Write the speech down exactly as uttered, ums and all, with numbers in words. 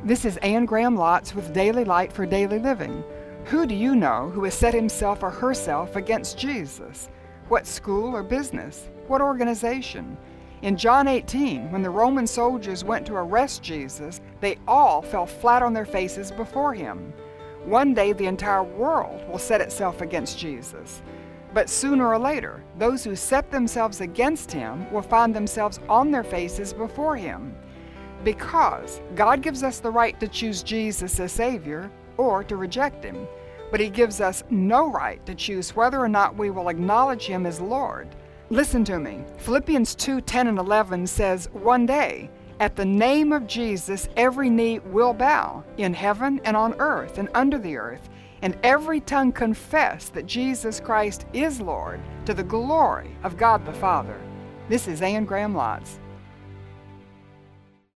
This is Anne Graham Lotz with Daily Light for Daily Living. Who do you know who has set himself or herself against Jesus? What school or business? What organization? In John eighteen, when the Roman soldiers went to arrest Jesus, they all fell flat on their faces before him. One day the entire world will set itself against Jesus. But sooner or later, those who set themselves against him will find themselves on their faces before him. Because God gives us the right to choose Jesus as Savior or to reject him, but he gives us no right to choose whether or not we will acknowledge him as Lord. Listen to me. Philippians two ten and eleven says, "One day, at the name of Jesus, every knee will bow, in heaven and on earth and under the earth, and every tongue confess that Jesus Christ is Lord, to the glory of God the Father." This is Anne Graham Lotz.